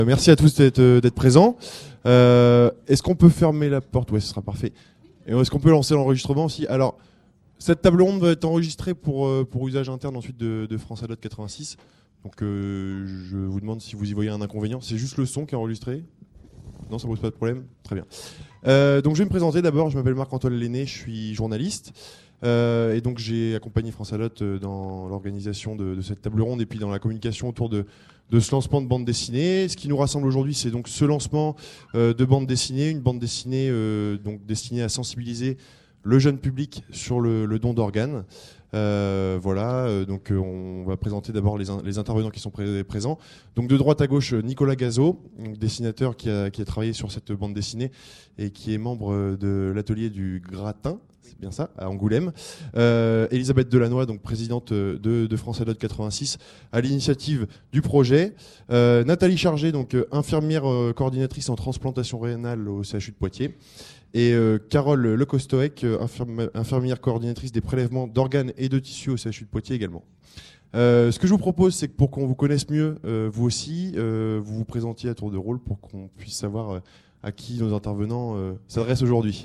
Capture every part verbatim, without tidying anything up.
Merci à tous d'être, d'être présents. Euh, est-ce qu'on peut fermer la porte? Ouais, ce sera parfait. Et est-ce qu'on peut lancer l'enregistrement aussi? Alors, cette table ronde va être enregistrée pour, pour usage interne ensuite de, de France Adot quatre-vingt-six. Donc, euh, je vous demande si vous y voyez un inconvénient. C'est juste le son qui est enregistré? Non, ça pose pas de problème? Très bien. Euh, donc, je vais me présenter d'abord. Je m'appelle Marc-Antoine Lenné, je suis journaliste. Euh, et donc j'ai accompagné France Adot dans l'organisation de, de cette table ronde et puis dans la communication autour de, de ce lancement de bande dessinée. Ce qui nous rassemble aujourd'hui, c'est donc ce lancement euh, de bande dessinée, une bande dessinée euh, donc destinée à sensibiliser le jeune public sur le, le don d'organes. Euh, voilà, euh, donc euh, on va présenter d'abord les, les intervenants qui sont pré- présents. Donc de droite à gauche, Nicolas Gazot, donc dessinateur qui a, qui a travaillé sur cette bande dessinée et qui est membre de l'atelier du Gratin. C'est bien ça, à Angoulême. Euh, Elisabeth Delannoy, donc présidente de, de France Adot quatre-vingt-six, à l'initiative du projet. Euh, Nathalie Chargé, donc infirmière euh, coordinatrice en transplantation rénale au C H U de Poitiers. Et euh, Carole Lecostoec, infirmi- infirmière coordinatrice des prélèvements d'organes et de tissus au C H U de Poitiers également. Euh, ce que je vous propose, c'est que pour qu'on vous connaisse mieux, euh, vous aussi, euh, vous vous présentiez à tour de rôle pour qu'on puisse savoir euh, à qui nos intervenants euh, s'adressent aujourd'hui.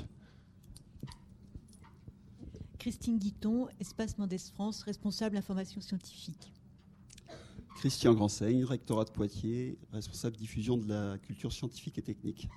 Christine Guiton, Espace Mendes France, responsable information scientifique. Christian Granseigne, rectorat de Poitiers, responsable diffusion de la culture scientifique et technique.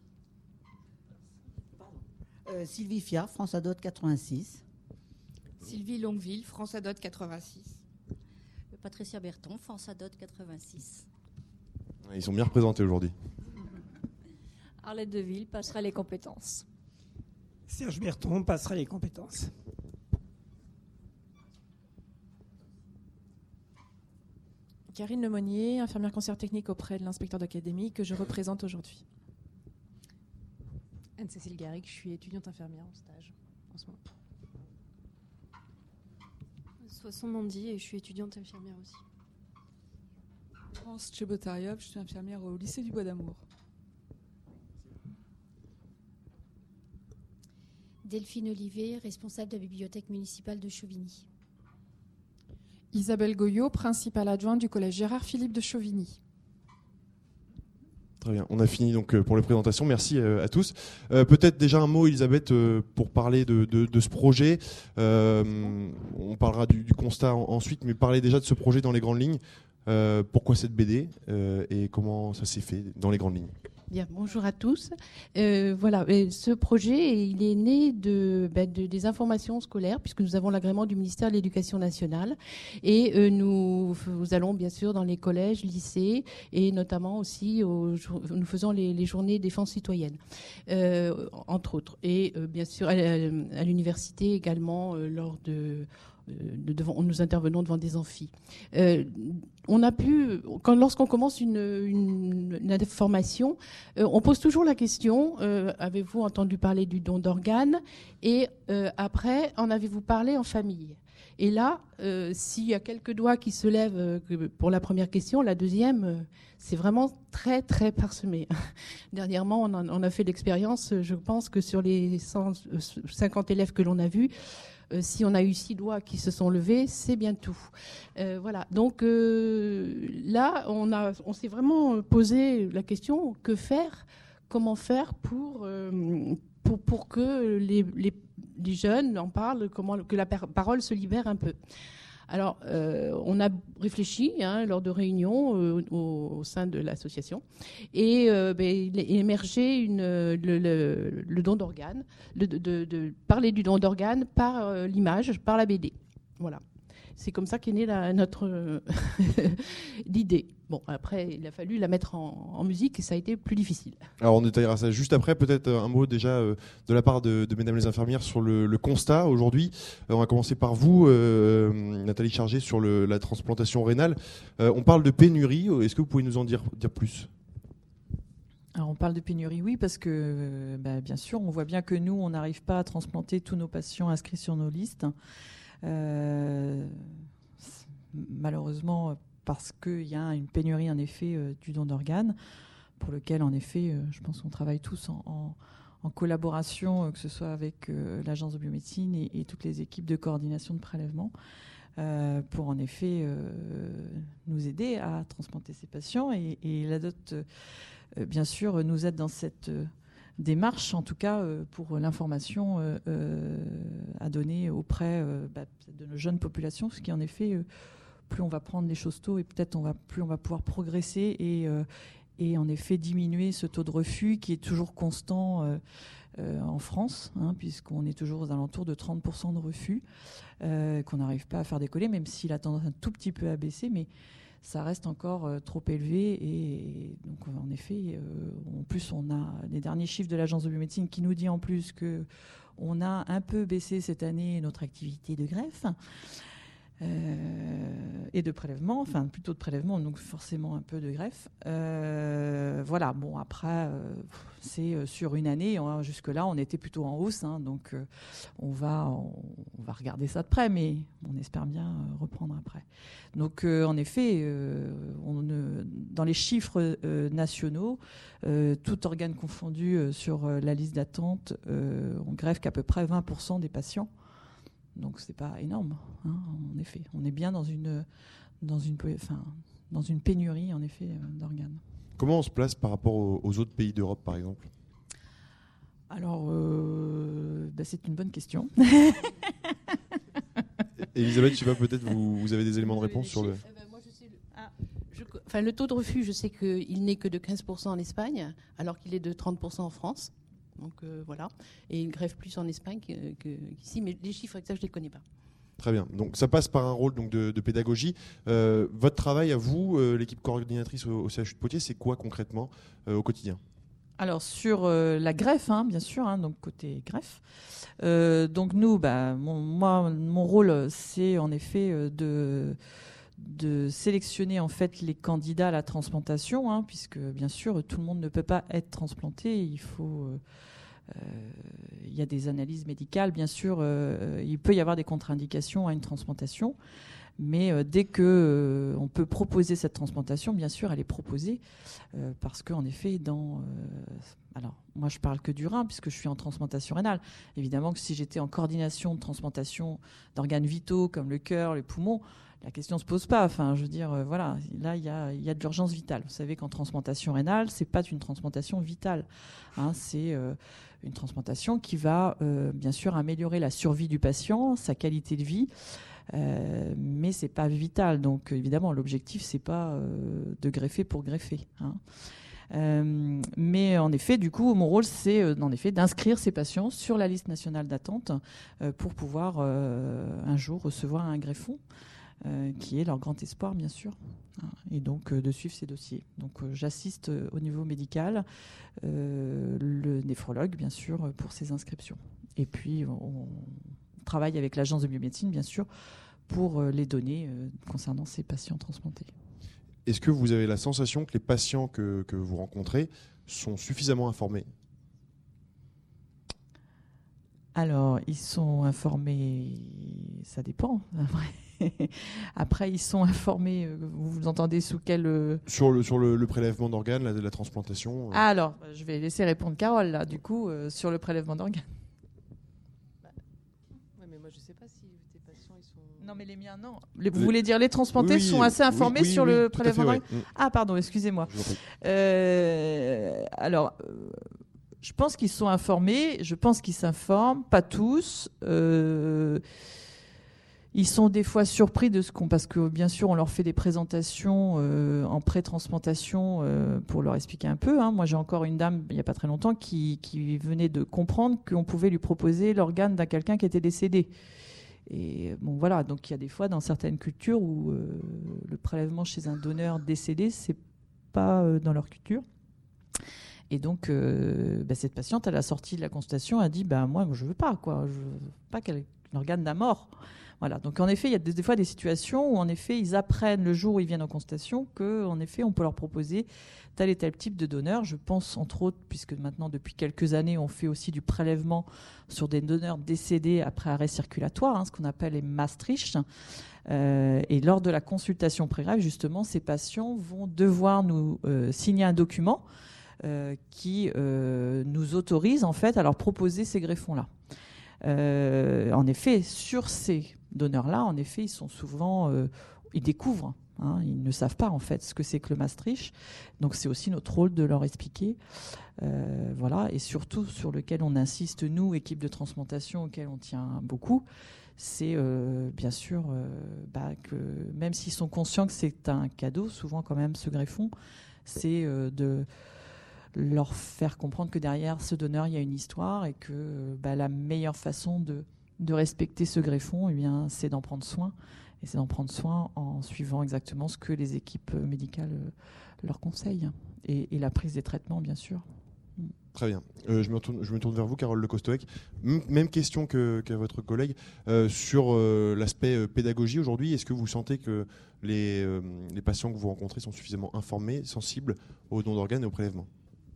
Euh, Sylvie Fiat, France Adot quatre-vingt-six. Sylvie Longueville, France Adot quatre-vingt-six. Patricia Berton, France Adot quatre-vingt-six. Ils sont bien représentés aujourd'hui. Arlette Deville, passerelle les compétences. Serge Berton, passera les compétences. Karine Lemonnier, infirmière conseillère technique auprès de l'inspecteur d'académie que je représente aujourd'hui. Anne-Cécile Garrigue, je suis étudiante infirmière en stage en ce moment. Soissons Mandy et je suis étudiante infirmière aussi. France Chebotariov, je suis infirmière au lycée du Bois d'Amour. Delphine Olivet, responsable de la bibliothèque municipale de Chauvigny. Isabelle Goyot, principale adjointe du collège Gérard-Philippe de Chauvigny. Très bien, on a fini donc pour les présentations. Merci à tous. Euh, peut-être déjà un mot, Elisabeth, euh, pour parler de, de, de ce projet. Euh, on parlera du, du constat en, ensuite, mais parler déjà de ce projet dans les grandes lignes. Euh, pourquoi cette B D euh, et comment ça s'est fait dans les grandes lignes? Bien, bonjour à tous. Euh, voilà, et ce projet, il est né de, ben, de, des informations scolaires, puisque nous avons l'agrément du ministère de l'Éducation nationale. Et euh, nous, nous allons bien sûr dans les collèges, lycées, et notamment aussi, au, nous faisons les, les journées défense citoyenne, euh, entre autres. Et euh, bien sûr, à, à l'université également, euh, lors de... De devant, nous intervenons devant des amphis. Euh, on a pu, quand, lorsqu'on commence une, une, une information, euh, on pose toujours la question euh, avez-vous entendu parler du don d'organes? Et euh, après, en avez-vous parlé en famille? Et là, euh, s'il y a quelques doigts qui se lèvent euh, pour la première question, la deuxième, euh, c'est vraiment très, très parsemé. Dernièrement, on, en, on a fait l'expérience, je pense que sur les cent cinquante élèves que l'on a vus, Euh, si on a eu six doigts qui se sont levés, c'est bien tout. Euh, voilà. Donc euh, là, on, a, on s'est vraiment posé la question que faire, comment faire pour, euh, pour, pour que les, les, les jeunes en parlent, comment, que la parole se libère un peu. Alors, euh, on a réfléchi hein, lors de réunions euh, au, au sein de l'association et euh, ben, il est émergé une, le, le, le don d'organes, de, de, de parler du don d'organes par euh, l'image, par la B D. Voilà. C'est comme ça qu'est née la, notre euh, l'idée. Bon, après, il a fallu la mettre en, en musique et ça a été plus difficile. Alors, on détaillera ça juste après. Peut-être un mot déjà euh, de la part de, de mesdames les infirmières sur le, le constat aujourd'hui. Euh, on va commencer par vous, euh, Nathalie Chargé, sur le, la transplantation rénale. Euh, on parle de pénurie. Est-ce que vous pouvez nous en dire, dire plus ? Alors on parle de pénurie, oui, parce que bah, bien sûr, on voit bien que nous, on n'arrive pas à transplanter tous nos patients inscrits sur nos listes. Euh, malheureusement, parce qu'il y a une pénurie, en effet, euh, du don d'organes, pour lequel, en effet, euh, je pense qu'on travaille tous en, en, en collaboration, euh, que ce soit avec euh, l'Agence de biomédecine et, et toutes les équipes de coordination de prélèvement. euh, pour en effet euh, nous aider à transplanter ces patients. Et, et l'A D O T, euh, bien sûr, nous aide dans cette euh, démarche, en tout cas euh, pour l'information euh, euh, à donner auprès euh, bah, de nos jeunes populations, ce qui en effet, euh, plus on va prendre les choses tôt et peut-être on va, plus on va pouvoir progresser et, euh, et en effet diminuer ce taux de refus qui est toujours constant euh, euh, en France, hein, puisqu'on est toujours aux alentours de trente pour cent de refus, euh, qu'on n'arrive pas à faire décoller, même s'il a tendance un tout petit peu à baisser, mais ça reste encore euh, trop élevé. Et, et donc, en effet, euh, en plus, on a les derniers chiffres de l'Agence de biomédecine qui nous dit en plus qu'on a un peu baissé cette année notre activité de greffe. Euh, et de prélèvement, enfin plutôt de prélèvement, donc forcément un peu de greffe. Euh, voilà, bon après, euh, c'est sur une année, hein, jusque-là on était plutôt en hausse, hein, donc euh, on, va, on, on va regarder ça de près, mais on espère bien euh, reprendre après. Donc euh, en effet, euh, on, euh, dans les chiffres euh, nationaux, euh, tout organe confondu euh, sur euh, la liste d'attente, euh, on greffe qu'à peu près vingt pour cent des patients. Donc c'est pas énorme, hein, en effet. On est bien dans une, dans une, enfin, dans une pénurie, en effet, d'organes. Comment on se place par rapport aux, aux autres pays d'Europe, par exemple ? Alors, euh, bah, c'est une bonne question. Elisabeth, je sais pas, peut-être vous, vous avez des éléments de réponse sur le... Eh ben, moi, je sais le... Ah, je... Enfin, le taux de refus, je sais qu'il n'est que de quinze pour cent en Espagne, alors qu'il est de trente pour cent en France. Donc euh, voilà, et il greffe plus en Espagne que, que, qu'ici, mais les chiffres exacts, je ne les connais pas. Très bien, donc ça passe par un rôle donc, de, de pédagogie. Euh, votre travail à vous, euh, l'équipe coordinatrice au, au C H U de Poitiers, c'est quoi concrètement euh, au quotidien ? Alors sur euh, la greffe, hein, bien sûr, hein, donc côté greffe. Euh, donc nous, bah, mon, moi, mon rôle, c'est en effet euh, de... de sélectionner en fait les candidats à la transplantation, hein, puisque bien sûr tout le monde ne peut pas être transplanté. Il faut, euh, euh, il y a des analyses médicales, bien sûr. Euh, il peut y avoir des contre-indications à une transplantation, mais euh, dès que euh, on peut proposer cette transplantation, bien sûr, elle est proposée euh, parce qu'en effet, dans euh, alors moi je parle que du rein puisque je suis en transplantation rénale. Évidemment que si j'étais en coordination de transplantation d'organes vitaux comme le cœur, les poumons, la question ne se pose pas. Enfin, je veux dire, euh, voilà, là, il y a, y a de l'urgence vitale. Vous savez qu'en transplantation rénale, ce n'est pas une transplantation vitale. Hein, c'est euh, une transplantation qui va, euh, bien sûr, améliorer la survie du patient, sa qualité de vie, euh, mais ce n'est pas vital. Donc, évidemment, l'objectif, ce n'est pas euh, de greffer pour greffer. Hein. Euh, mais en effet, du coup, mon rôle, c'est euh, en effet d'inscrire ces patients sur la liste nationale d'attente euh, pour pouvoir euh, un jour recevoir un greffon. Euh, qui est leur grand espoir, bien sûr, hein, et donc euh, de suivre ces dossiers. Donc euh, j'assiste euh, au niveau médical, euh, le néphrologue, bien sûr, pour ces inscriptions. Et puis on, on travaille avec l'agence de biomédecine, bien sûr, pour euh, les données euh, concernant ces patients transplantés. Est-ce que vous avez la sensation que les patients que, que vous rencontrez sont suffisamment informés ? Alors, ils sont informés, ça dépend. Après, ils sont informés, vous entendez sous quel... Euh... Sur le, sur le, le prélèvement d'organes, la, la transplantation euh... Ah, alors, je vais laisser répondre Carole, là, du coup, euh, sur le prélèvement d'organes. Bah, ouais, mais moi, je ne sais pas si tes patients, ils sont... Non, mais les miens, non. Les, vous les... voulez dire les transplantés oui, sont assez informés oui, oui, sur oui, le prélèvement fait, d'organes ouais. Ah, pardon, excusez-moi. Euh, alors... Euh, Je pense qu'ils sont informés, je pense qu'ils s'informent, pas tous. Euh, ils sont des fois surpris de ce qu'on... Parce que bien sûr, on leur fait des présentations euh, en pré-transplantation euh, pour leur expliquer un peu. Hein. Moi, j'ai encore une dame, il n'y a pas très longtemps, qui, qui venait de comprendre qu'on pouvait lui proposer l'organe d'un quelqu'un qui était décédé. Et bon, voilà, donc il y a des fois dans certaines cultures où euh, le prélèvement chez un donneur décédé, c'est pas euh, dans leur culture. Et donc, euh, bah, cette patiente, à la sortie de la consultation, a dit bah, « moi, je ne veux pas, quoi. Je veux pas qu'un organe d'un mort. » Voilà. Donc, en effet, il y a des, des fois des situations où, en effet, ils apprennent le jour où ils viennent en consultation qu'en effet, on peut leur proposer tel et tel type de donneur. Je pense, entre autres, puisque maintenant, depuis quelques années, on fait aussi du prélèvement sur des donneurs décédés après arrêt circulatoire, hein, ce qu'on appelle les Maastricht. Euh, et lors de la consultation pré-greffe, justement, ces patients vont devoir nous euh, signer un document Euh, qui euh, nous autorise en fait à leur proposer ces greffons-là. Euh, en effet, sur ces donneurs-là, en effet, ils sont souvent, euh, ils découvrent. Hein, ils ne savent pas en fait ce que c'est que le Maastricht, donc c'est aussi notre rôle de leur expliquer. Euh, voilà, et surtout sur lequel on insiste nous, équipe de transplantation, auquel on tient beaucoup, c'est euh, bien sûr euh, bah, que même s'ils sont conscients que c'est un cadeau, souvent quand même ce greffon, c'est euh, de leur faire comprendre que derrière ce donneur il y a une histoire et que bah, la meilleure façon de, de respecter ce greffon, eh bien, c'est d'en prendre soin. Et c'est d'en prendre soin en suivant exactement ce que les équipes médicales leur conseillent. Et, et la prise des traitements, bien sûr. Très bien. Euh, je, me tourne, je me tourne vers vous, Carole Le Costoec. M- même question que, qu'à votre collègue. Euh, sur euh, l'aspect euh, pédagogie aujourd'hui, est-ce que vous sentez que les, euh, les patients que vous rencontrez sont suffisamment informés, sensibles aux dons d'organes et aux prélèvements ?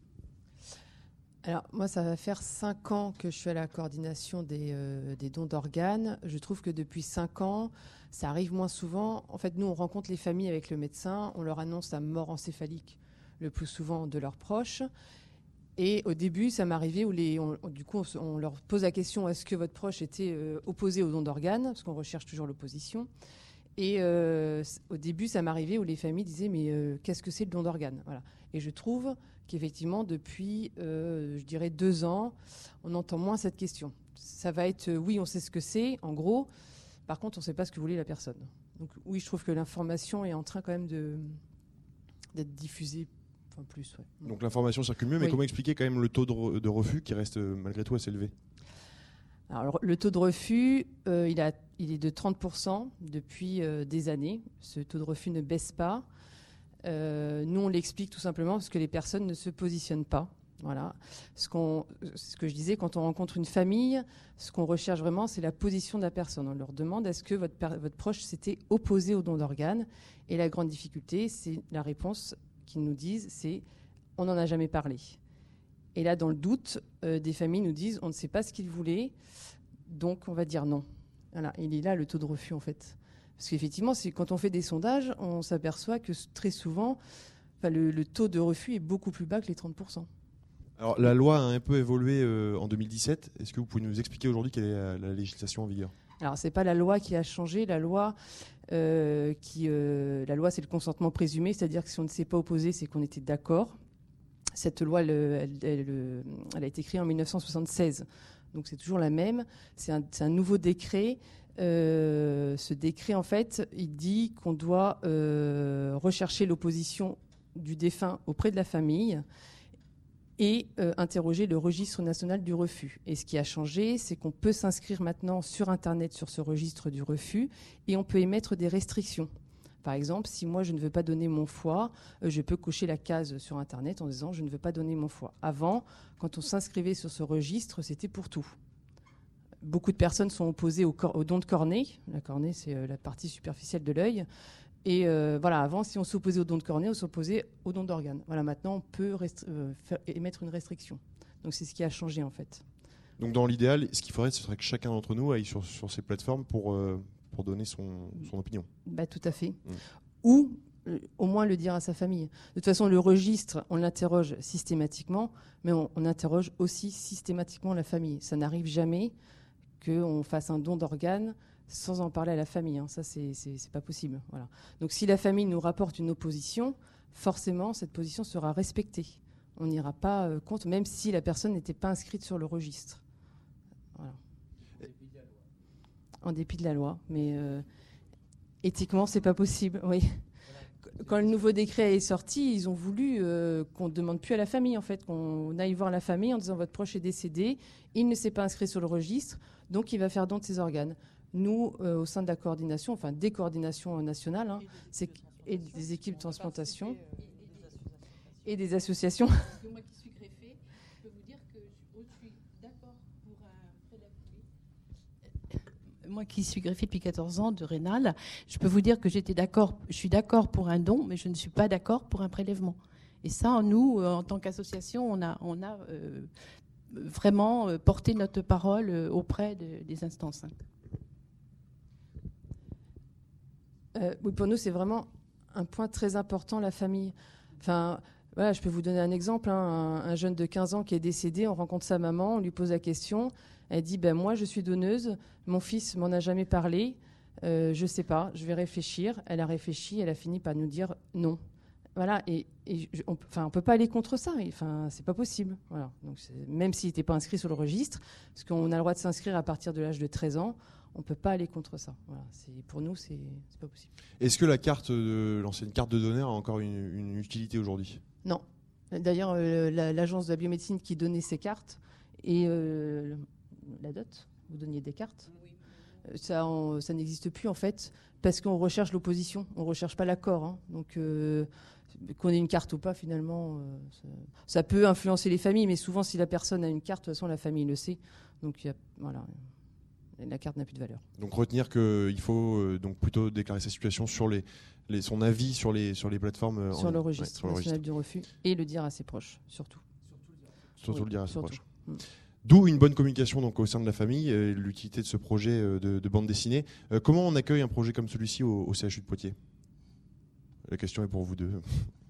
Alors, moi, ça va faire cinq ans que je suis à la coordination des, euh, des dons d'organes. Je trouve que depuis cinq ans, ça arrive moins souvent. En fait, nous, on rencontre les familles avec le médecin. On leur annonce la mort encéphalique le plus souvent de leurs proches. Et au début, ça m'arrivait où, les, on, du coup, on, on leur pose la question, est-ce que votre proche était euh, opposé au don d'organes ? Parce qu'on recherche toujours l'opposition. Et euh, au début, ça m'arrivait où les familles disaient, mais euh, qu'est-ce que c'est le don d'organes ? Voilà. Et je trouve qu'effectivement, depuis, euh, je dirais, deux ans, on entend moins cette question. Ça va être, euh, oui, on sait ce que c'est, en gros. Par contre, on ne sait pas ce que voulait la personne. Donc oui, je trouve que l'information est en train quand même de, d'être diffusée enfin, plus. Ouais. Donc l'information circule mieux, mais oui. Comment expliquer quand même le taux de, re- de refus qui reste euh, malgré tout assez élevé ? Alors, le taux de refus, euh, il, a, il est de trente pour cent depuis euh, des années. Ce taux de refus ne baisse pas. Euh, nous, on l'explique tout simplement parce que les personnes ne se positionnent pas. Voilà. Ce, qu'on, ce que je disais, quand on rencontre une famille, ce qu'on recherche vraiment, c'est la position de la personne. On leur demande est-ce que votre, votre proche s'était opposé au don d'organes ? Et la grande difficulté, c'est la réponse qu'ils nous disent, c'est on n'en a jamais parlé. Et là, dans le doute, euh, des familles nous disent on ne sait pas ce qu'ils voulaient, donc on va dire non. Voilà. Il est là le taux de refus, en fait. Parce qu'effectivement, c'est, quand on fait des sondages, on s'aperçoit que très souvent, le, le taux de refus est beaucoup plus bas que les trente pour cent. Alors, la loi a un peu évolué euh, en deux mille dix-sept. Est-ce que vous pouvez nous expliquer aujourd'hui quelle est la, la législation en vigueur ? Alors, ce n'est pas la loi qui a changé. La loi, euh, qui, euh, la loi c'est le consentement présumé, c'est-à-dire que si on ne s'est pas opposé, c'est qu'on était d'accord. Cette loi, elle, elle, elle, elle a été créée en mille neuf cent soixante-seize. Donc, c'est toujours la même. C'est un, c'est un nouveau décret. Euh, ce décret, en fait, il dit qu'on doit euh, rechercher l'opposition du défunt auprès de la famille et euh, interroger le registre national du refus. Et ce qui a changé, c'est qu'on peut s'inscrire maintenant sur Internet sur ce registre du refus et on peut émettre des restrictions. Par exemple, si moi je ne veux pas donner mon foie, euh, je peux cocher la case sur Internet en disant je ne veux pas donner mon foie. Avant, quand on s'inscrivait sur ce registre, c'était pour tout. Beaucoup de personnes sont opposées au, cor- au don de cornée. La cornée, c'est euh, la partie superficielle de l'œil. Et euh, voilà, avant, si on s'opposait au don de cornée, on s'opposait au don d'organes. Voilà, maintenant, on peut restri- euh, faire, émettre une restriction. Donc, c'est ce qui a changé, en fait. Donc, dans l'idéal, ce qu'il faudrait, ce serait que chacun d'entre nous aille sur, sur ces plateformes pour, euh, pour donner son, son opinion. Bah, tout à fait. Mmh. Ou, euh, au moins, le dire à sa famille. De toute façon, le registre, on l'interroge systématiquement, mais on, on interroge aussi systématiquement la famille. Ça n'arrive jamais qu'on fasse un don d'organes sans en parler à la famille. Hein. Ça, c'est, c'est, c'est pas possible. Voilà. Donc, si la famille nous rapporte une opposition, forcément, cette position sera respectée. On n'ira pas euh, contre, même si la personne n'était pas inscrite sur le registre. Voilà. En dépit de la loi. Mais euh, éthiquement, c'est pas possible. Oui. Quand le nouveau décret est sorti, ils ont voulu euh, qu'on ne demande plus à la famille, en fait, qu'on aille voir la famille en disant votre proche est décédé, il ne s'est pas inscrit sur le registre, donc il va faire don de ses organes. Nous, euh, au sein de la coordination, enfin des coordinations nationales, hein, c'est, et des équipes de transplantation et des associations. Moi qui suis greffée, je peux vous dire que je suis d'accord pour un prélèvement. Moi qui suis greffée depuis quatorze ans de rénal, je peux vous dire que j'étais d'accord, je suis d'accord pour un don, mais je ne suis pas d'accord pour un prélèvement. Et ça, nous, en tant qu'association, on a, on a euh, vraiment porté notre parole auprès de, des instances. Euh, oui, pour nous, c'est vraiment un point très important, la famille. Enfin, Voilà, je peux vous donner un exemple. Hein. Un, un jeune de quinze ans qui est décédé, on rencontre sa maman, on lui pose la question. Elle dit ben, « Moi, je suis donneuse, mon fils m'en a jamais parlé, euh, je ne sais pas, je vais réfléchir. » Elle a réfléchi, elle a fini par nous dire « non ». Voilà, et, et on ne peut pas aller contre ça, enfin, c'est pas possible. Voilà. Donc, même s'il n'était pas inscrit sur le registre, parce qu'on a le droit de s'inscrire à partir de l'âge de treize ans, on ne peut pas aller contre ça. Voilà. Pour nous, ce n'est pas possible. Est-ce que la carte de, l'ancienne carte de donneur a encore une, une utilité aujourd'hui ? Non. D'ailleurs, euh, la, l'agence de la biomédecine qui donnait ces cartes, et euh, la D O T, vous donniez des cartes, oui. ça, on, ça n'existe plus en fait, parce qu'on recherche l'opposition, on ne recherche pas l'accord. Hein. Donc, euh, qu'on ait une carte ou pas, finalement, euh, ça, ça peut influencer les familles, mais souvent, si la personne a une carte, de toute façon, la famille le sait. Donc, y a, voilà, la carte n'a plus de valeur. Donc, retenir qu'il faut euh, donc plutôt déclarer sa situation sur les, les, son avis sur les, sur les plateformes. Euh, sur en, le registre ouais, sur le national registre. du refus, et le dire à ses proches, surtout. Surtout oui, le dire à ses surtout. proches. Mm. D'où une bonne communication donc, au sein de la famille, et l'utilité de ce projet euh, de, de bande dessinée. Euh, comment on accueille un projet comme celui-ci au, au C H U de Poitiers ? La question est pour vous deux.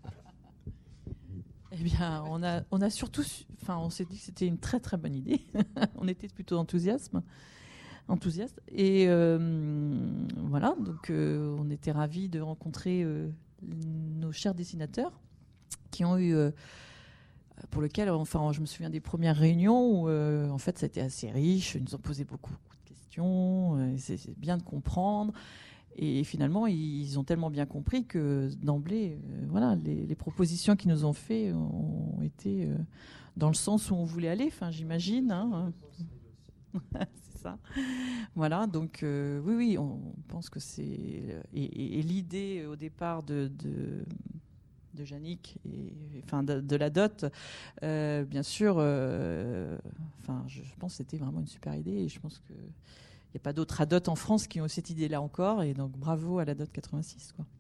Eh bien, on a, on a surtout, enfin, on s'est dit que c'était une très très bonne idée. On était plutôt enthousiasme, enthousiaste, et euh, voilà. Donc, euh, on était ravis de rencontrer euh, nos chers dessinateurs qui ont eu, euh, pour lequel, enfin, je me souviens des premières réunions où, euh, en fait, ça a été assez riche. Ils nous ont posé beaucoup, beaucoup de questions. Euh, c'est, c'est bien de comprendre. Et finalement, ils ont tellement bien compris que d'emblée, euh, voilà, les, les propositions qu'ils nous ont faites ont été euh, dans le sens où on voulait aller, enfin, j'imagine. Hein. C'est ça. Voilà, donc euh, oui, oui, on pense que c'est... Et, et, et l'idée au départ de, de, de Yannick, et, enfin de, de la D O T, euh, bien sûr, euh, enfin, je, je pense que c'était vraiment une super idée, et je pense que il n'y a pas d'autres A D O T en France qui ont cette idée-là encore, et donc bravo à la D O T quatre-vingt-six, quoi.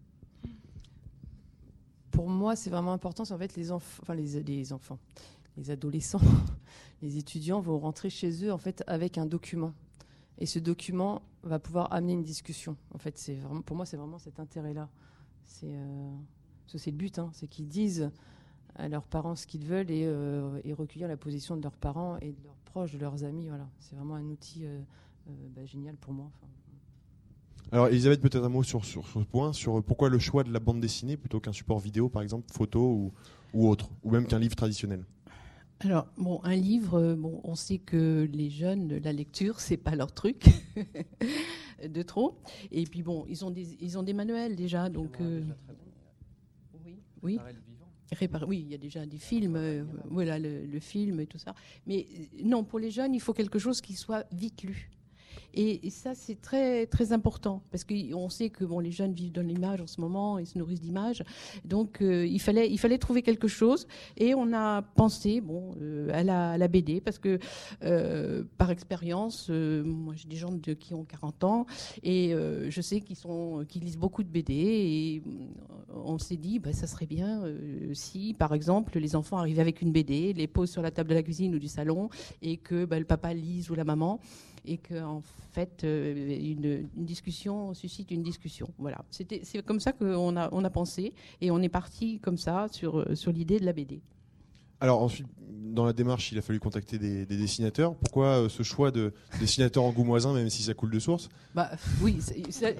Pour moi, c'est vraiment important. C'est en fait les, enf- enfin, les, les enfants, les adolescents, les étudiants vont rentrer chez eux en fait avec un document, et ce document va pouvoir amener une discussion. En fait, c'est vraiment, pour moi, c'est vraiment cet intérêt-là. C'est, euh, c'est le but, hein, c'est qu'ils disent à leurs parents ce qu'ils veulent, et, euh, et recueillir la position de leurs parents et de leurs proches, de leurs amis. Voilà, c'est vraiment un outil. Euh, Euh, bah, génial pour moi. Enfin. Alors Elisabeth, peut-être un mot sur, sur, sur ce point, sur pourquoi le choix de la bande dessinée plutôt qu'un support vidéo, par exemple, photo ou, ou autre, ou même qu'un livre traditionnel. Alors, bon, un livre, bon, on sait que les jeunes, la lecture, c'est pas leur truc de trop. Et puis bon, ils ont des, ils ont des manuels déjà, donc. Euh, oui, oui. Réparer, oui, il y a déjà des films, euh, voilà, le, le film et tout ça. Mais euh, non, pour les jeunes, il faut quelque chose qui soit vite lu. Et, et ça, c'est très, très important, parce qu'on sait que bon, les jeunes vivent dans l'image en ce moment, ils se nourrissent d'images. Donc, euh, il, fallait, il fallait trouver quelque chose. Et on a pensé bon, euh, à, la, à la B D, parce que, euh, par expérience, euh, moi, j'ai des gens de, qui ont quarante ans, et euh, je sais qu'ils, sont, qu'ils lisent beaucoup de B D, et on s'est dit, bah, ça serait bien euh, si, par exemple, les enfants arrivaient avec une B D, les posent sur la table de la cuisine ou du salon, et que bah, le papa lise ou la maman, et qu'en fait, euh, une, une discussion suscite une discussion. Voilà. C'était, c'est comme ça qu'on a, on a pensé, et on est parti comme ça sur, sur l'idée de la B D. Alors ensuite, dans la démarche, il a fallu contacter des, des dessinateurs. Pourquoi euh, ce choix de dessinateurs angoumoisins, même si ça coule de source ? Bah oui. C'est, c'est...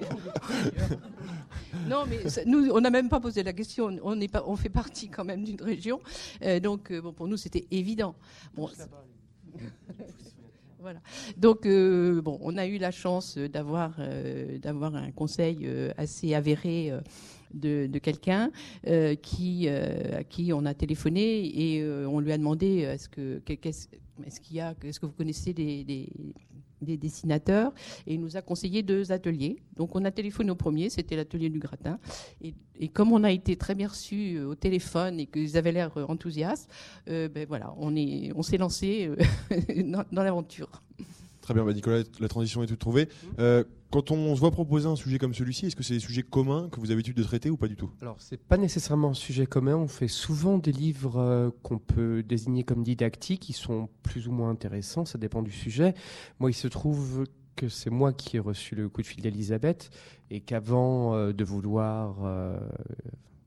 non, mais ça, nous, on n'a même pas posé la question. On, est pas, on fait partie quand même d'une région, euh, donc euh, bon, pour nous, c'était évident. Bon, Voilà. Donc, euh, bon, on a eu la chance d'avoir, euh, d'avoir un conseil euh, assez avéré euh, de, de quelqu'un euh, qui, euh, à qui on a téléphoné, et euh, on lui a demandé est-ce que, qu'est-ce, est-ce qu'il y a, est-ce que vous connaissez des, des, des dessinateurs, et il nous a conseillé deux ateliers. Donc, on a téléphoné au premier, c'était l'atelier du Gratin. Et, et comme on a été très bien reçus au téléphone et qu'ils avaient l'air enthousiastes, euh, ben voilà, on, est, on s'est lancé euh, dans, dans l'aventure. Très bien, bah Nicolas, la transition est toute trouvée. Euh, quand on se voit proposer un sujet comme celui-ci, est-ce que c'est des sujets communs que vous avez l'habitude de traiter ou pas du tout ? Alors, c'est pas nécessairement un sujet commun. On fait souvent des livres euh, qu'on peut désigner comme didactiques, qui sont plus ou moins intéressants. Ça dépend du sujet. Moi, il se trouve que c'est moi qui ai reçu le coup de fil d'Elisabeth, et qu'avant euh, de vouloir euh,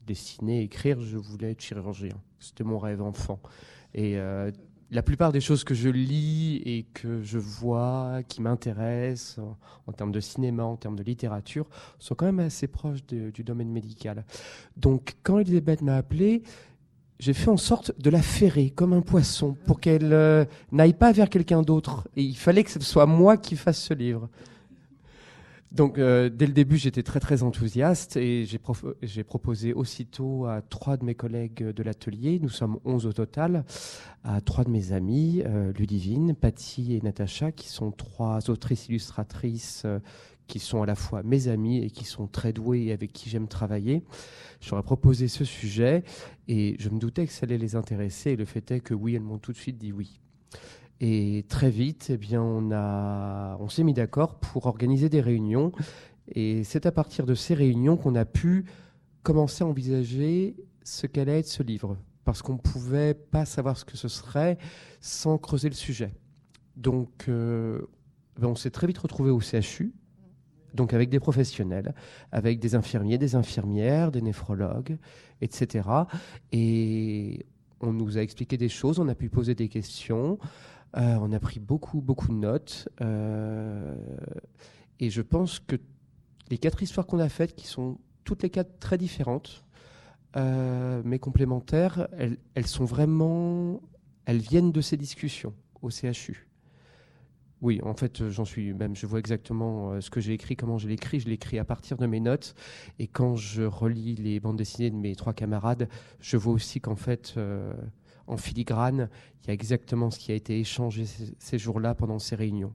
dessiner, écrire, je voulais être chirurgien. C'était mon rêve enfant. Et euh, la plupart des choses que je lis et que je vois, qui m'intéressent, en, en termes de cinéma, en termes de littérature, sont quand même assez proches de, du domaine médical. Donc, quand Elisabeth m'a appelé, j'ai fait en sorte de la ferrer comme un poisson pour qu'elle euh, n'aille pas vers quelqu'un d'autre. Et il fallait que ce soit moi qui fasse ce livre. Donc, euh, dès le début, j'étais très, très enthousiaste et j'ai, prof- j'ai proposé aussitôt à trois de mes collègues de l'atelier, nous sommes onze au total, à trois de mes amis, euh, Ludivine, Patty et Natacha, qui sont trois autrices illustratrices euh, qui sont à la fois mes amies et qui sont très douées et avec qui j'aime travailler. Je leur ai proposé ce sujet et je me doutais que ça allait les intéresser. Et le fait est que oui, elles m'ont tout de suite dit oui. Et très vite, eh bien, on, a, on s'est mis d'accord pour organiser des réunions. Et c'est à partir de ces réunions qu'on a pu commencer à envisager ce qu'allait être ce livre. Parce qu'on ne pouvait pas savoir ce que ce serait sans creuser le sujet. Donc, euh, ben on s'est très vite retrouvés au C H U. Donc avec des professionnels, avec des infirmiers, des infirmières, des néphrologues, et cetera. Et on nous a expliqué des choses, on a pu poser des questions, euh, on a pris beaucoup, beaucoup de notes. Euh, et je pense que les quatre histoires qu'on a faites, qui sont toutes les quatre très différentes, euh, mais complémentaires, elles, elles sont vraiment... Elles viennent de ces discussions au C H U. Oui, en fait, j'en suis même, je vois exactement ce que j'ai écrit, comment je l'ai écrit. Je l'ai écrit à partir de mes notes. Et quand je relis les bandes dessinées de mes trois camarades, je vois aussi qu'en fait, euh, en filigrane, il y a exactement ce qui a été échangé ces, ces jours-là pendant ces réunions.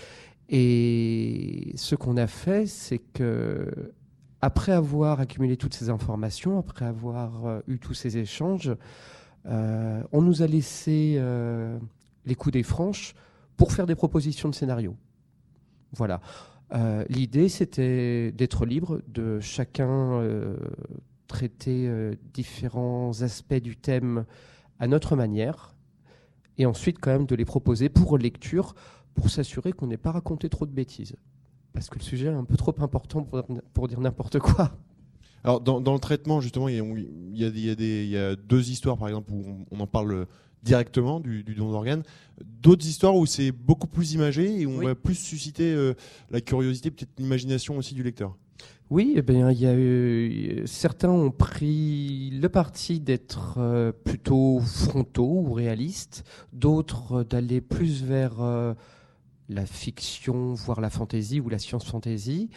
Et ce qu'on a fait, c'est que, après avoir accumulé toutes ces informations, après avoir euh, eu tous ces échanges, euh, on nous a laissé euh, les coups des franches pour faire des propositions de scénario. Voilà. Euh, l'idée, c'était d'être libre, de chacun euh, traiter euh, différents aspects du thème à notre manière, et ensuite quand même de les proposer pour lecture, pour s'assurer qu'on n'ait pas raconté trop de bêtises. Parce que le sujet est un peu trop important pour, pour dire n'importe quoi. Alors, dans, dans le traitement, justement, il y, a, il, y a, il, y a des, il y a deux histoires, par exemple, où on, on en parle directement du, du don d'organes. D'autres histoires où c'est beaucoup plus imagé et où on oui. va plus susciter euh, la curiosité, peut-être l'imagination aussi du lecteur. Oui, eh bien, il y a eu, certains ont pris le parti d'être euh, plutôt frontaux ou réalistes, d'autres euh, d'aller plus vers euh, la fiction, voire la fantaisie ou la science-fantaisie.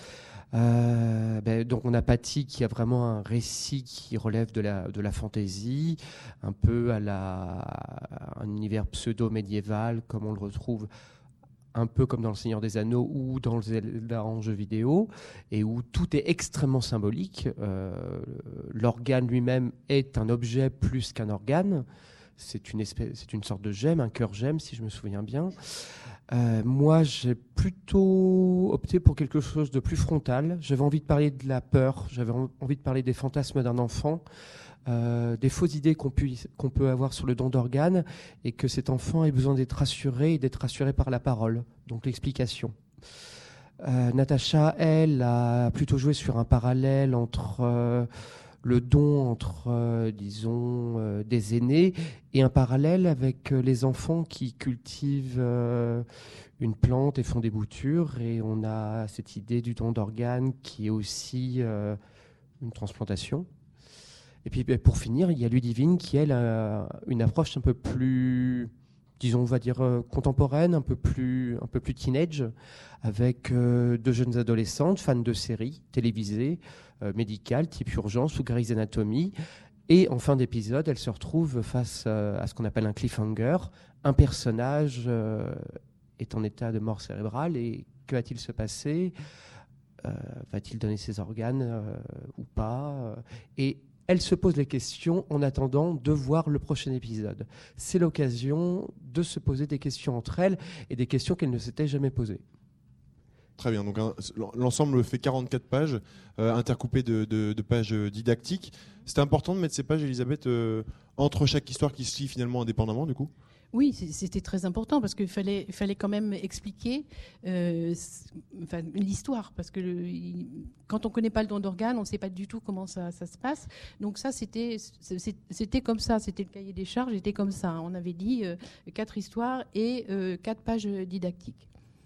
Euh, ben, donc on a Patty qui a vraiment un récit qui relève de la, de la fantaisie, un peu à la, un univers pseudo-médiéval comme on le retrouve un peu comme dans Le Seigneur des Anneaux ou dans le Zelda en jeu vidéo, et où tout est extrêmement symbolique. Euh, l'organe lui-même est un objet plus qu'un organe. C'est une, espèce, c'est une sorte de gemme, un cœur gemme si je me souviens bien. Euh, moi, j'ai plutôt opté pour quelque chose de plus frontal. J'avais envie de parler de la peur, j'avais envie de parler des fantasmes d'un enfant, euh, des fausses idées qu'on, puisse, qu'on peut avoir sur le don d'organes, et que cet enfant ait besoin d'être rassuré et d'être rassuré par la parole, donc l'explication. Euh, Natacha, elle, a plutôt joué sur un parallèle entre... Euh, le don entre, euh, disons, euh, des aînés et un parallèle avec euh, les enfants qui cultivent euh, une plante et font des boutures. Et on a cette idée du don d'organes qui est aussi euh, une transplantation. Et puis pour finir, il y a Ludivine qui, elle, a une approche un peu plus, disons, on va dire, euh, contemporaine, un peu plus, un peu plus teenage, avec euh, deux jeunes adolescentes, fans de séries télévisées, euh, médicales, type Urgence ou Grey's Anatomy. Et en fin d'épisode, elle se retrouve face euh, à ce qu'on appelle un cliffhanger. Un personnage euh, est en état de mort cérébrale, et que va-t-il se passer ? euh, Va-t-il donner ses organes euh, ou pas ? Et elle se pose les questions en attendant de voir le prochain épisode. C'est l'occasion de se poser des questions entre elles, et des questions qu'elles ne s'étaient jamais posées. Très bien, donc hein, l'ensemble fait quarante-quatre pages, euh, intercoupées de, de, de pages didactiques. C'était important de mettre ces pages, Elisabeth, euh, entre chaque histoire qui se lit finalement indépendamment, du coup ? Oui, c'était très important parce qu'il fallait, il fallait quand même expliquer euh, enfin, l'histoire. Parce que le, il, quand on ne connaît pas le don d'organes, on ne sait pas du tout comment ça, ça se passe. Donc ça, c'était, c'était comme ça. C'était le cahier des charges, c'était comme ça. On avait dit euh, quatre histoires et euh, quatre pages didactiques.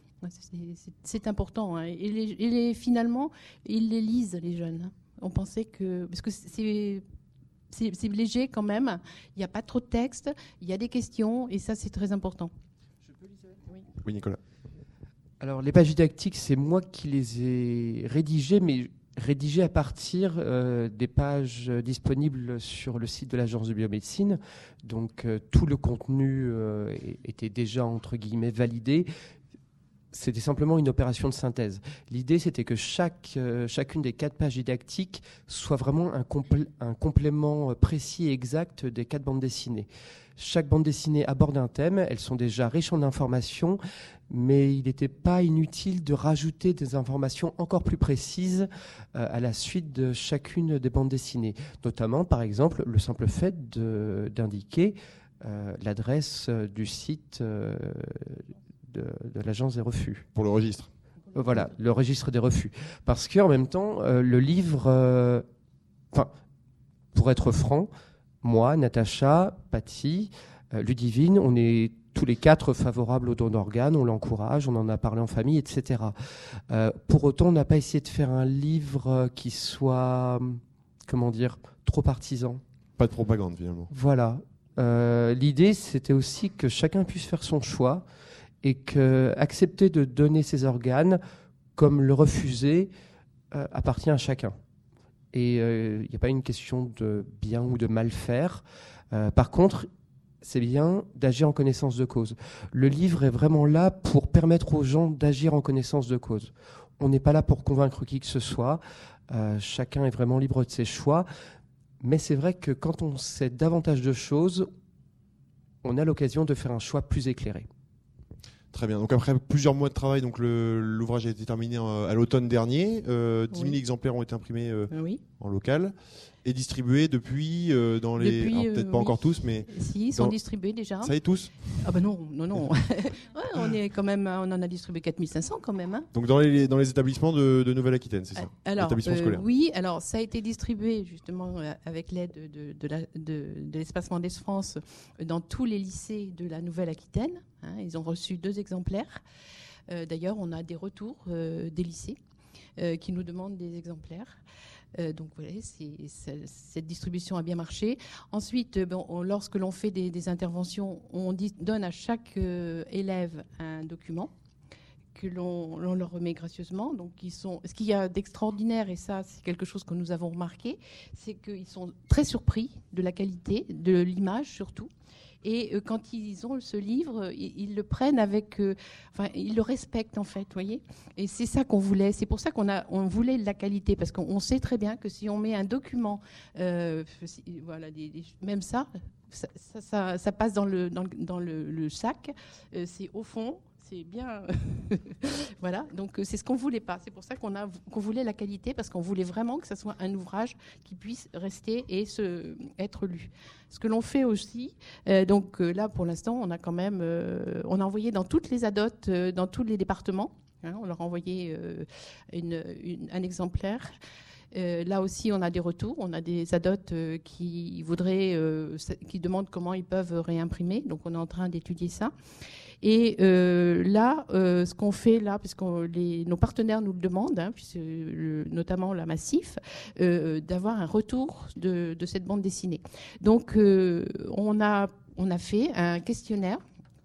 C'est important. Hein. Et, les, et les, finalement, ils les lisent, les jeunes. On pensait que... Parce que c'est... C'est léger quand même, il n'y a pas trop de texte, il y a des questions et ça c'est très important. Je peux lire ? Oui. Oui, Nicolas. Alors les pages didactiques, c'est moi qui les ai rédigées, mais rédigées à partir euh, des pages disponibles sur le site de l'Agence de biomédecine. Donc euh, tout le contenu euh, était déjà entre guillemets validé. C'était simplement une opération de synthèse. L'idée, c'était que chaque, euh, chacune des quatre pages didactiques soit vraiment un, compl- un complément précis et exact des quatre bandes dessinées. Chaque bande dessinée aborde un thème. Elles sont déjà riches en informations, mais il n'était pas inutile de rajouter des informations encore plus précises euh, à la suite de chacune des bandes dessinées. Notamment, par exemple, le simple fait de, d'indiquer euh, l'adresse du site euh, de, de l'agence des refus. Pour le registre. Euh, voilà, le registre des refus. Parce qu'en même temps, euh, le livre... euh, Enfin, pour être franc, moi, Natacha, Patty, euh, Ludivine, on est tous les quatre favorables au don d'organes, on l'encourage, on en a parlé en famille, et cetera. Euh, pour autant, on n'a pas essayé de faire un livre qui soit, comment dire, trop partisan. Pas de propagande, finalement. Voilà. Euh, l'idée, c'était aussi que chacun puisse faire son choix et que accepter de donner ses organes, comme le refuser, euh, appartient à chacun. Et il euh, n'y a pas une question de bien ou de mal faire. Euh, par contre, c'est bien d'agir en connaissance de cause. Le livre est vraiment là pour permettre aux gens d'agir en connaissance de cause. On n'est pas là pour convaincre qui que ce soit. Euh, chacun est vraiment libre de ses choix. Mais c'est vrai que quand on sait davantage de choses, on a l'occasion de faire un choix plus éclairé. Très bien. Donc après plusieurs mois de travail, donc le, l'ouvrage a été terminé à l'automne dernier. Euh, dix mille oui. exemplaires ont été imprimés euh, oui. en local et distribués depuis euh, dans les. Depuis, alors, peut-être euh, pas oui. encore tous, mais. Si, ils sont distribués déjà. Ça y est tous. Ah ben non, non, non. ouais, on est quand même, on en a distribué quatre mille cinq cents quand même. Hein. Donc dans les dans les établissements de, de Nouvelle-Aquitaine, c'est ça. Alors établissements euh, scolaires. Oui, alors ça a été distribué justement avec l'aide de de, la, de, de l'espace Mendès France dans tous les lycées de la Nouvelle-Aquitaine. Hein, ils ont reçu deux exemplaires. Euh, d'ailleurs, on a des retours euh, des lycées euh, qui nous demandent des exemplaires. Euh, donc voilà, c'est, c'est, cette distribution a bien marché. Ensuite, bon, on, lorsque l'on fait des, des interventions, on dit, donne à chaque euh, élève un document que l'on, l'on leur remet gracieusement. Donc, ils sont, ce qu'il y a d'extraordinaire, et ça, c'est quelque chose que nous avons remarqué, c'est qu'ils sont très surpris de la qualité, de l'image surtout. Et euh, quand ils ont ce livre, ils, ils le prennent avec... Euh, enfin, ils le respectent, en fait, vous voyez. Et c'est ça qu'on voulait. C'est pour ça qu'on a, on voulait de la qualité, parce qu'on sait très bien que si on met un document, euh, si, voilà, des, des, même ça, ça, ça, ça, ça passe dans le, dans, dans le, le sac, euh, c'est au fond... C'est bien, voilà. Donc c'est ce qu'on voulait pas. C'est pour ça qu'on a qu'on voulait la qualité, parce qu'on voulait vraiment que ça soit un ouvrage qui puisse rester et se être lu. Ce que l'on fait aussi, euh, donc euh, là pour l'instant, on a quand même, euh, on a envoyé dans toutes les adotes, euh, dans tous les départements. Hein, on leur a envoyé euh, une, une, un exemplaire. Euh, là aussi, on a des retours. On a des adotes euh, qui voudraient, euh, qui demandent comment ils peuvent réimprimer. Donc, on est en train d'étudier ça. Et euh, là, euh, ce qu'on fait là, puisque les, nos partenaires nous le demandent, hein, puisque le, notamment la Massif, euh, d'avoir un retour de, de cette bande dessinée. Donc, euh, on a, on a fait un questionnaire.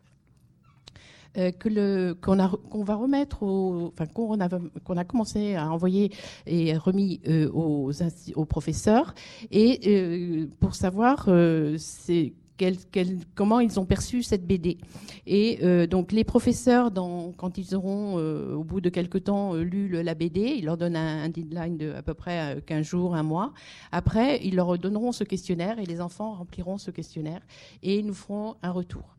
Euh, que le, qu'on, a, qu'on va remettre, au, enfin qu'on a, qu'on a commencé à envoyer et remis euh, aux, aux professeurs, et euh, pour savoir euh, c'est, quel, quel, comment ils ont perçu cette B D. Et euh, donc les professeurs, dans, quand ils auront euh, au bout de quelque temps euh, lu le, la B D, ils leur donnent un, un deadline de à peu près euh, quinze jours, un mois. Après, ils leur donneront ce questionnaire et les enfants rempliront ce questionnaire et ils nous feront un retour.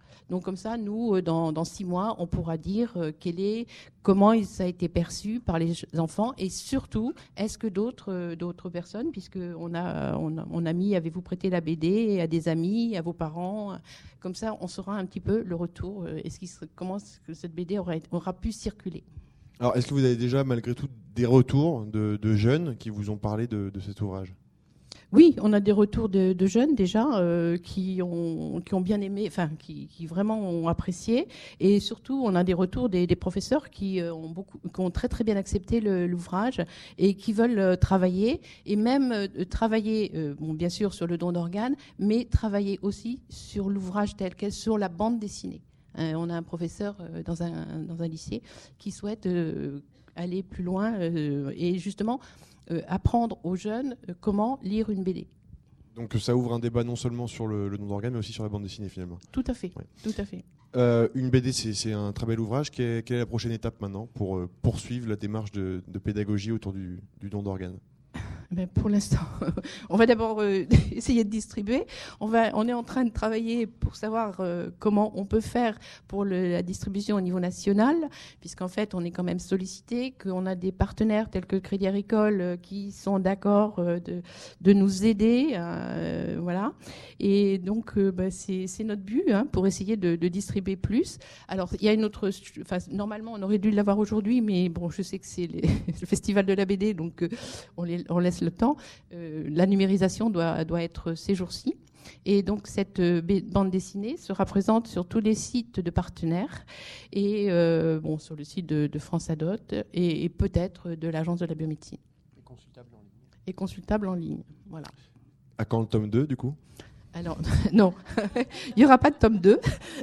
Donc comme ça, nous, dans, dans six mois, on pourra dire euh, quel est, comment ça a été perçu par les enfants et surtout, est-ce que d'autres euh, d'autres personnes, puisque on a, on a, on a mis, avez-vous prêté la B D à des amis, à vos parents, comme ça, on saura un petit peu le retour, euh, est-ce qu'il se, comment est-ce que cette B D aura, aura pu circuler. Alors, est-ce que vous avez déjà, malgré tout, des retours de, de jeunes qui vous ont parlé de, de cet ouvrage ? Oui, on a des retours de, de jeunes déjà euh, qui ont qui ont bien aimé, enfin qui, qui vraiment ont apprécié, et surtout on a des retours des, des professeurs qui euh, ont beaucoup, qui ont très très bien accepté le, l'ouvrage et qui veulent euh, travailler et même euh, travailler, euh, bon bien sûr sur le don d'organes, mais travailler aussi sur l'ouvrage tel quel, sur la bande dessinée. Euh, on a un professeur euh, dans un dans un lycée qui souhaite euh, aller plus loin euh, et justement Euh, apprendre aux jeunes euh, comment lire une B D. Donc ça ouvre un débat non seulement sur le, le don d'organes, mais aussi sur la bande dessinée finalement. Tout à fait, ouais. tout à fait. Euh, une B D, c'est, c'est un très bel ouvrage. Quelle est, quelle est la prochaine étape maintenant pour euh, poursuivre la démarche de, de pédagogie autour du, du don d'organes ? Ben pour l'instant, on va d'abord euh, essayer de distribuer. On, va, on est en train de travailler pour savoir euh, comment on peut faire pour le, la distribution au niveau national, puisqu'en fait, on est quand même sollicité, qu'on a des partenaires tels que Crédit Agricole euh, qui sont d'accord euh, de, de nous aider. Euh, voilà. Et donc, euh, ben c'est, c'est notre but hein, pour essayer de, de distribuer plus. Alors, il y a une autre... Enfin, normalement, on aurait dû l'avoir aujourd'hui, mais bon, je sais que c'est les, le festival de la B D, donc euh, on, les, on laisse le temps. Euh, la numérisation doit, doit être ces jours-ci. Et donc, cette euh, bande dessinée sera présente sur tous les sites de partenaires et euh, bon, sur le site de, de France Adot et, et peut-être de l'Agence de la biomédecine. Et consultable en ligne. Et consultable en ligne. Voilà. À quand le tome deux, du coup ? Alors, non, il n'y aura pas de tome deux.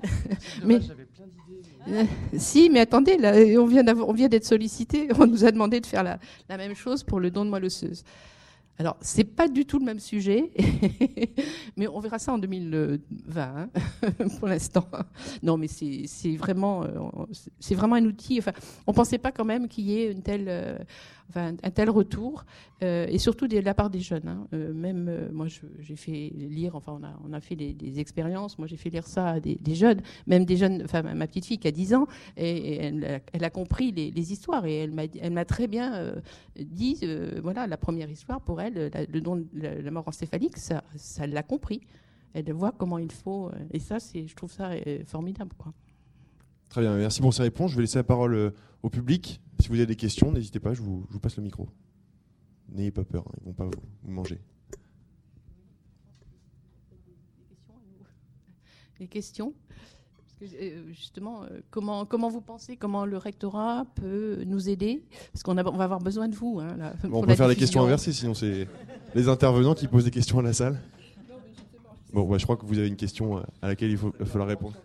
Mais j'avais plein d'idées. Mais... Si, mais attendez, là, on vient, on vient d'être sollicité. On nous a demandé de faire la, la même chose pour le don de moelle osseuse. Alors, c'est pas du tout le même sujet, mais on verra ça en deux mille vingt, hein, pour l'instant. Non, mais c'est, c'est vraiment, c'est vraiment un outil. Enfin, on pensait pas quand même qu'il y ait une telle, euh, enfin, un tel retour, euh, et surtout de la part des jeunes. Hein. Euh, même euh, moi, je, j'ai fait lire, enfin, on a, on a fait des, des expériences. Moi, j'ai fait lire ça à des, des jeunes, même des jeunes. Enfin, ma petite fille qui a dix ans, et, et elle, elle a compris les, les histoires, et elle m'a, elle m'a très bien euh, dit, euh, voilà, la première histoire pour elle. La, le don de la, la mort encéphalique, ça, ça l'a compris. Elle voit comment il faut. Et ça, c'est, je trouve ça formidable, quoi. Très bien, merci pour ces réponses. Je vais laisser la parole euh, au public. Si vous avez des questions, n'hésitez pas, je vous, je vous passe le micro. N'ayez pas peur, hein, ils ne vont pas vous, vous manger. Les questions ? Justement, comment, comment vous pensez, comment le rectorat peut nous aider ? Parce qu'on a, on va avoir besoin de vous. Hein, là, bon, on peut faire les questions inversées, sinon c'est les intervenants qui posent des questions à la salle. Bon, ouais, je crois que vous avez une question à laquelle il faut, il va falloir répondre.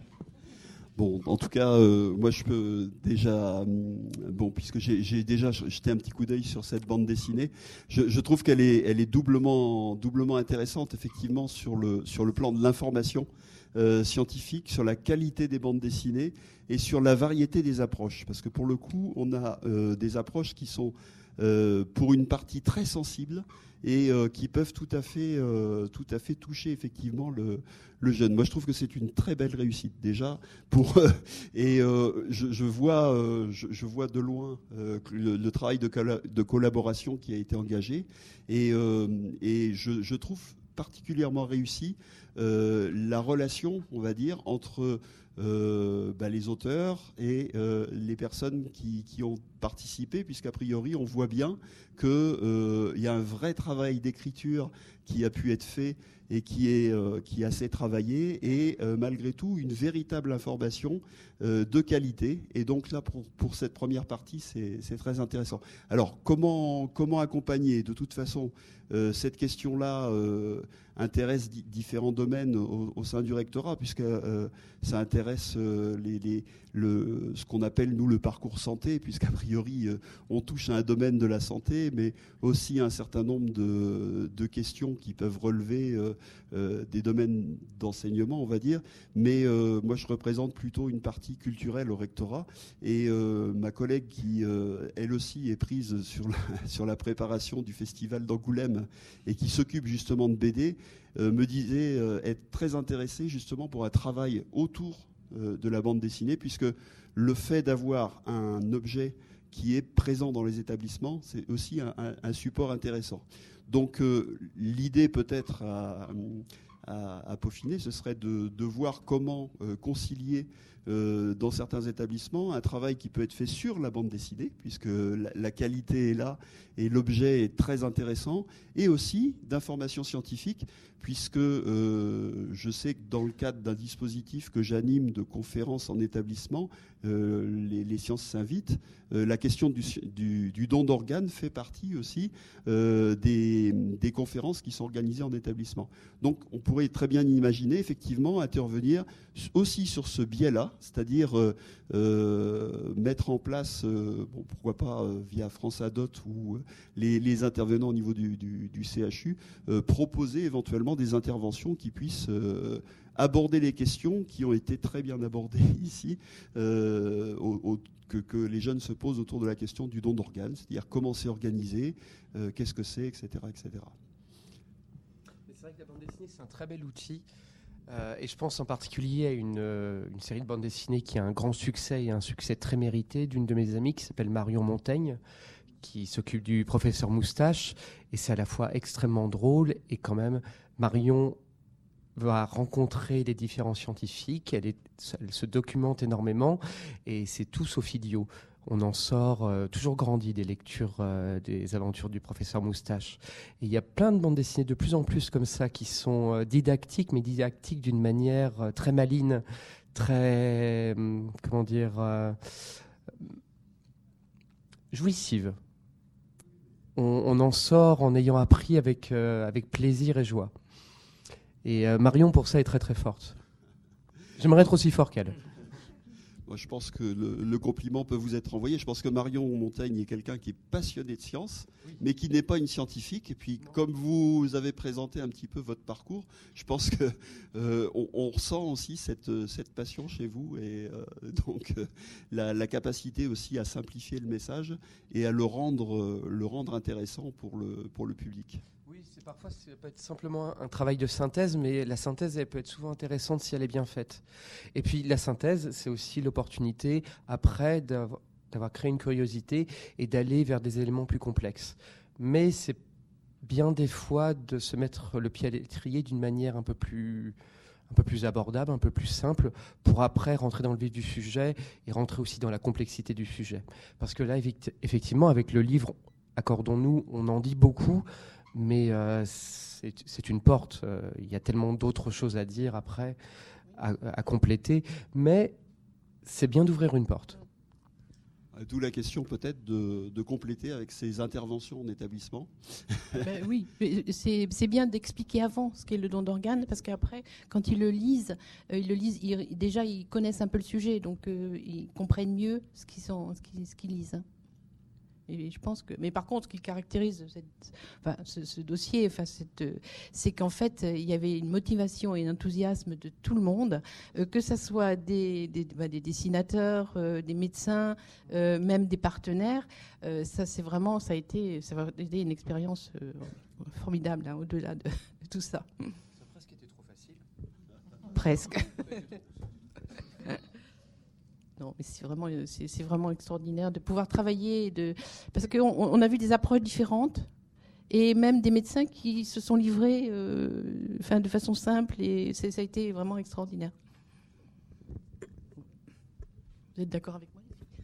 Bon, en tout cas, euh, moi je peux déjà, bon, puisque j'ai, j'ai déjà jeté un petit coup d'œil sur cette bande dessinée, je, je trouve qu'elle est, elle est doublement, doublement intéressante, effectivement, sur le, sur le plan de l'information euh, scientifique, sur la qualité des bandes dessinées et sur la variété des approches. Parce que pour le coup, on a euh, des approches qui sont, euh, pour une partie, très sensibles et euh, qui peuvent tout à fait, euh, tout à fait toucher effectivement le, le jeune. Moi, je trouve que c'est une très belle réussite déjà. Pour euh, et euh, je, je vois, euh, je, je vois de loin euh, le, le travail de, colla- de collaboration qui a été engagé et, euh, et je, je trouve particulièrement réussi euh, la relation, on va dire, entre Euh, bah, les auteurs et euh, les personnes qui, qui ont participé, puisqu'a priori on voit bien qu'il euh, y a un vrai travail d'écriture qui a pu être fait et qui est, euh, qui est assez travaillé et euh, malgré tout une véritable information euh, de qualité. Et donc là pour, pour cette première partie c'est, c'est très intéressant. Alors comment, comment accompagner ? De toute façon euh, cette question-là euh, intéresse di- différents domaines au, au sein du rectorat, puisque euh, ça intéresse euh, les, les, le, ce qu'on appelle nous le parcours santé, puisqu'a priori euh, on touche à un domaine de la santé, mais aussi un certain nombre de, de questions qui peuvent relever euh, euh, des domaines d'enseignement, on va dire. Mais euh, moi je représente plutôt une partie culturelle au rectorat, et euh, ma collègue qui euh, elle aussi est prise sur la, sur la préparation du festival d'Angoulême et qui s'occupe justement de B D, euh, me disait euh, être très intéressé justement pour un travail autour euh, de la bande dessinée, puisque le fait d'avoir un objet qui est présent dans les établissements, c'est aussi un, un, un support intéressant. Donc euh, l'idée peut-être à, à, à peaufiner, ce serait de, de voir comment euh, concilier euh, dans certains établissements un travail qui peut être fait sur la bande dessinée, puisque la, la qualité est là et l'objet est très intéressant, et aussi d'informations scientifiques, puisque euh, je sais que dans le cadre d'un dispositif que j'anime de conférences en établissement, euh, les, les sciences s'invitent, euh, la question du, du, du don d'organes fait partie aussi euh, des, des conférences qui sont organisées en établissement. Donc on pourrait très bien imaginer effectivement intervenir aussi sur ce biais-là, c'est-à-dire euh, euh, mettre en place, euh, bon, pourquoi pas euh, via France Adot ou euh, les, les intervenants au niveau du, du, du C H U, euh, proposer éventuellement des interventions qui puissent euh, aborder les questions qui ont été très bien abordées ici, euh, au, au, que, que les jeunes se posent autour de la question du don d'organes, c'est-à-dire comment c'est organisé, euh, qu'est-ce que c'est, et cetera, et cetera. C'est vrai que la bande dessinée, c'est un très bel outil. Euh, et je pense en particulier à une, euh, une série de bandes dessinées qui a un grand succès et un succès très mérité d'une de mes amies qui s'appelle Marion Montaigne, qui s'occupe du professeur Moustache. Et c'est à la fois extrêmement drôle et quand même, Marion va rencontrer les différents scientifiques, elle, est, elle se documente énormément et c'est tout sauf idiot. On en sort euh, toujours grandi des lectures euh, des aventures du professeur Moustache. Et il y a plein de bandes dessinées de plus en plus comme ça qui sont euh, didactiques, mais didactiques d'une manière euh, très maligne, très, euh, comment dire, euh, jouissive. On, on en sort en ayant appris avec, euh, avec plaisir et joie. Et euh, Marion, pour ça, est très très forte. J'aimerais être aussi fort qu'elle. Moi, je pense que le, le compliment peut vous être envoyé. Je pense que Marion Montaigne est quelqu'un qui est passionné de science, oui, mais qui n'est pas une scientifique. Et puis, non, comme vous avez présenté un petit peu votre parcours, je pense que euh, on, on ressent aussi cette, cette passion chez vous et euh, donc euh, la, la capacité aussi à simplifier le message et à le rendre, le rendre intéressant pour le, pour le public. Oui, c'est parfois ça peut être simplement un travail de synthèse, mais la synthèse elle peut être souvent intéressante si elle est bien faite. Et puis la synthèse, c'est aussi l'opportunité après d'avoir, d'avoir créé une curiosité et d'aller vers des éléments plus complexes. Mais c'est bien des fois de se mettre le pied à l'étrier d'une manière un peu plus un peu plus abordable, un peu plus simple, pour après rentrer dans le vif du sujet et rentrer aussi dans la complexité du sujet. Parce que là, effectivement, avec le livre, accordons-nous, on en dit beaucoup, mais euh, c'est, c'est une porte. Il euh, y a tellement d'autres choses à dire après, à, à compléter. Mais c'est bien d'ouvrir une porte. D'où la question peut-être de, de compléter avec ces interventions en établissement. Ben oui, c'est, c'est bien d'expliquer avant ce qu'est le don d'organes, parce qu'après, quand ils le lisent, euh, ils le lisent ils, déjà ils connaissent un peu le sujet, donc euh, ils comprennent mieux ce qu'ils, sont, ce qu'ils, ce qu'ils lisent. Et je pense que, mais par contre, ce qui caractérise cette, enfin, ce, ce dossier, enfin, cette, c'est qu'en fait, il y avait une motivation et un enthousiasme de tout le monde, euh, que ce soit des, des, bah, des dessinateurs, euh, des médecins, euh, même des partenaires. Euh, ça, c'est vraiment, ça a été, ça a été une expérience euh, formidable, hein, au-delà de, de tout ça. Ça a presque été trop facile. Presque. Non, mais c'est vraiment, c'est, c'est vraiment extraordinaire de pouvoir travailler, de, parce qu'on on a vu des approches différentes et même des médecins qui se sont livrés euh, enfin, de façon simple et c'est, ça a été vraiment extraordinaire. Vous êtes d'accord avec moi?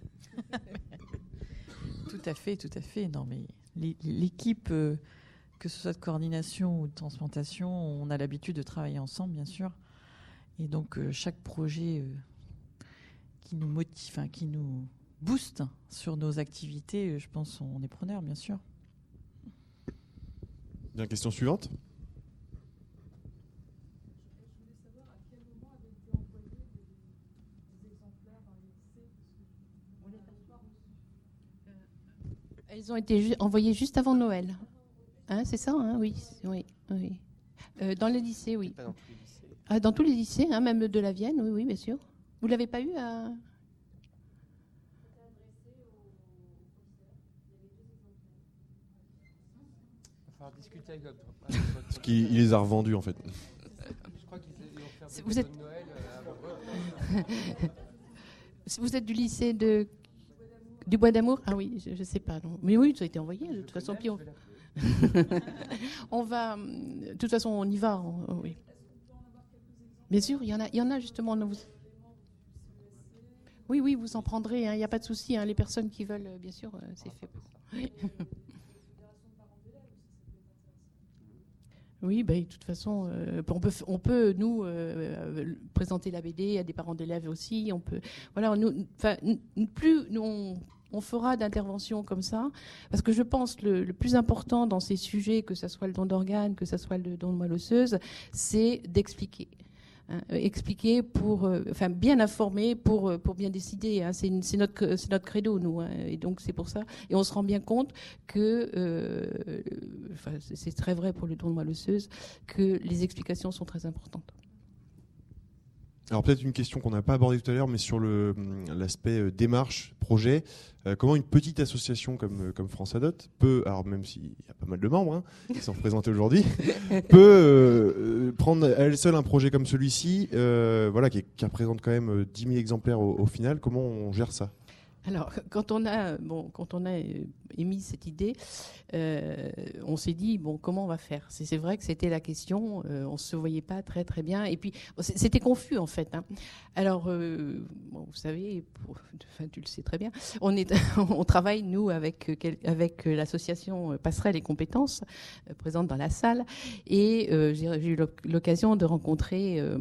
Tout à fait, tout à fait. Non, mais l'équipe, euh, que ce soit de coordination ou de transplantation, on a l'habitude de travailler ensemble, bien sûr. Et donc, euh, chaque projet... Euh, qui nous motive, enfin, qui nous booste sur nos activités, je pense qu'on est preneur, bien sûr. Bien, question suivante. Elles ont été ju- envoyées juste avant Noël. Hein, c'est ça, hein, oui, oui, oui. Euh, dans les lycées, oui. Pas dans tous les lycées. Ah, dans tous les lycées, hein, même de la Vienne, oui, oui, bien sûr. Vous l'avez pas eu à... falloir discuter avec votre- Parce qu'il il les a revendus en fait. Je crois qu'ils ils vont faire des Vous cadeaux êtes- de Noël, euh, avant. Vous êtes du lycée de du Bois d'Amour? Ah oui, je ne sais pas. Non. Mais oui, ça a été envoyé de toute façon. Puis on... on va, de toute façon, on y va. on- Oui. Bien sûr, il y en a, il y en a justement. Vous... Oui, oui, vous en prendrez. Il n'y a pas de souci. Hein, les personnes qui veulent, euh, bien sûr, euh, c'est fait pour. Oui. Oui, ben, de toute façon, euh, on peut, on peut nous euh, euh, présenter la B D à des parents d'élèves aussi. On peut, voilà, nous, enfin, n- plus nous, on, on fera d'interventions comme ça, parce que je pense le, le plus important dans ces sujets, que ce soit le don d'organes, que ce soit le don de moelle osseuse, c'est d'expliquer. Hein, euh, expliquer pour, euh, enfin bien informer pour euh, pour bien décider. Hein, c'est, une- c'est notre c'est notre credo nous. Hein, et donc c'est pour ça. Et on se rend bien compte que, euh, enfin c'est, c'est très vrai pour le don de moelle osseuse, que les explications sont très importantes. Alors peut-être une question qu'on n'a pas abordée tout à l'heure, mais sur le, l'aspect euh, démarche, projet, euh, comment une petite association comme, euh, comme France Adot peut, alors même s'il y a pas mal de membres hein, qui sont représentés aujourd'hui, peut euh, euh, prendre à elle seule un projet comme celui-ci, euh, voilà, qui, est- qui représente quand même euh, dix mille exemplaires au, au final, comment on gère ça? Alors, quand on a, bon, quand on a euh, émis cette idée, euh, on s'est dit, bon, comment on va faire? c'est, c'est vrai que c'était la question, euh, on ne se voyait pas très très bien, et puis bon, c'est- c'était confus en fait. Hein. Alors, euh, bon, vous savez, pour, enfin, tu le sais très bien, on, est, on travaille, nous, avec, euh, quel- avec euh, l'association Passerelle et Compétences, euh, présente dans la salle, et euh, j'ai, j'ai eu l'oc- l'occasion de rencontrer euh,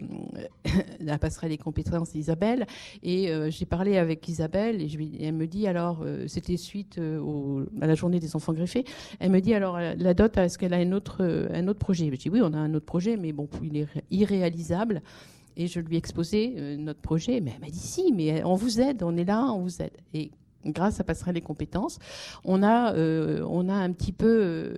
la Passerelle et Compétences d'Isabelle, et euh, j'ai parlé avec Isabelle, et je lui et elle me dit alors, euh, c'était suite euh, au, à la journée des enfants greffés, elle me dit alors, euh, la dot, est-ce qu'elle a un autre, euh, un autre projet? Je dis oui, on a un autre projet, mais bon, il est ré- irréalisable. Et je lui ai exposé euh, notre projet, mais elle m'a dit si, mais on vous aide, on est là, on vous aide. Et grâce à Passerelle les compétences, on a, euh, on a un petit peu... euh,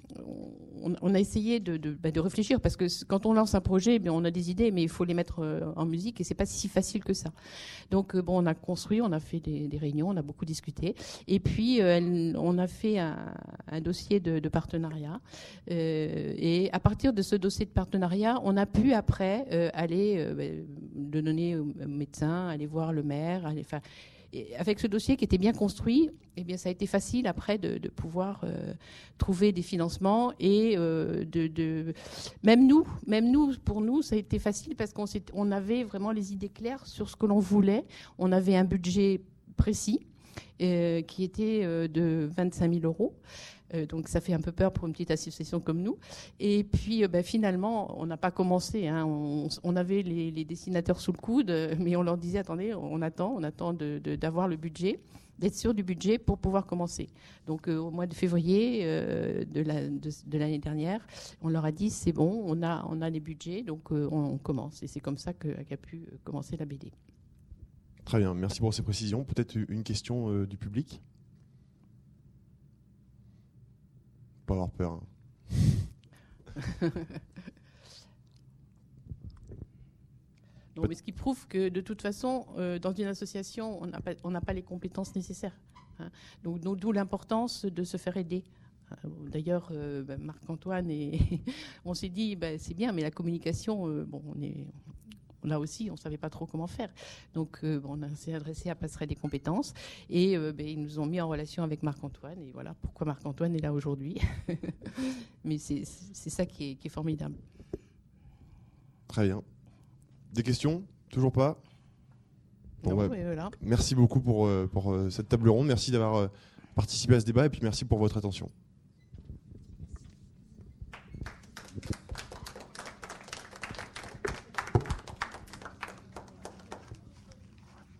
on, on a essayé de, de, bah, de réfléchir, parce que c- quand on lance un projet, bien, on a des idées, mais il faut les mettre euh, en musique, et c'est pas si facile que ça. Donc euh, bon, on a construit, on a fait des, des réunions, on a beaucoup discuté, et puis euh, elle- on a fait un, un dossier de, de partenariat, euh, et à partir de ce dossier de partenariat, on a pu après euh, aller euh, bah, le donner au médecin, aller voir le maire, aller, enfin, et avec ce dossier qui était bien construit, eh bien, ça a été facile après de, de pouvoir euh, trouver des financements, et euh, de, de même nous, même nous, pour nous, ça a été facile parce qu'on s'est, on avait vraiment les idées claires sur ce que l'on voulait. On avait un budget précis euh, qui était euh, de vingt-cinq mille euros. Euh, donc ça fait un peu peur pour une petite association comme nous. Et puis euh, ben, finalement, on n'a pas commencé. Hein. On, on avait les, les dessinateurs sous le coude, euh, mais on leur disait attendez, on attend, on attend de, de, d'avoir le budget, d'être sûr du budget pour pouvoir commencer. Donc euh, au mois de février euh, de, la, de, de l'année dernière, on leur a dit c'est bon, on a, on a les budgets, donc euh, on, on commence. Et c'est comme ça que, qu'a pu commencer la B D. Très bien, merci pour ces précisions. Peut-être une question euh, du public? Pas avoir peur. Hein. Non, mais ce qui prouve que de toute façon, euh, dans une association, on n'a pas, on n'a pas les compétences nécessaires. Hein. Donc, donc, d'où l'importance de se faire aider. Euh, D'ailleurs, euh, ben, Marc-Antoine, et on s'est dit, ben, c'est bien, mais la communication, euh, bon, on est... Là aussi, on ne savait pas trop comment faire. Donc, euh, bon, on s'est adressé à Passerelle des compétences, et euh, ben, ils nous ont mis en relation avec Marc-Antoine. Et voilà pourquoi Marc-Antoine est là aujourd'hui. Mais c'est, c'est ça qui est, qui est formidable. Très bien. Des questions? Toujours pas? Bon, Non, ouais. mais voilà. Merci beaucoup pour, euh, pour euh, cette table ronde. Merci d'avoir euh, participé à ce débat, et puis merci pour votre attention.